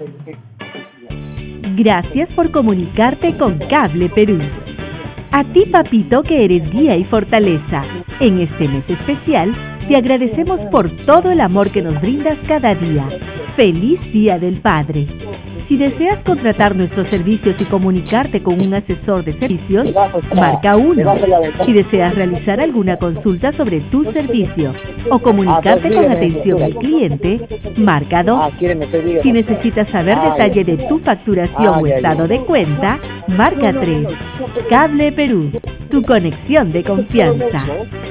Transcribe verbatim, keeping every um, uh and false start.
Gracias por comunicarte con Cable Perú. A ti, papito, que eres guía y fortaleza. En este mes especial, te agradecemos por todo el amor que nos brindas cada día. ¡Feliz Día del Padre! Si deseas contratar nuestros servicios y comunicarte con un asesor de servicios, marca uno. Si deseas realizar alguna consulta sobre tu servicio o comunicarte con atención al cliente, marca dos. Si necesitas saber detalle de tu facturación o estado de cuenta, marca tres. Cable Perú, tu conexión de confianza.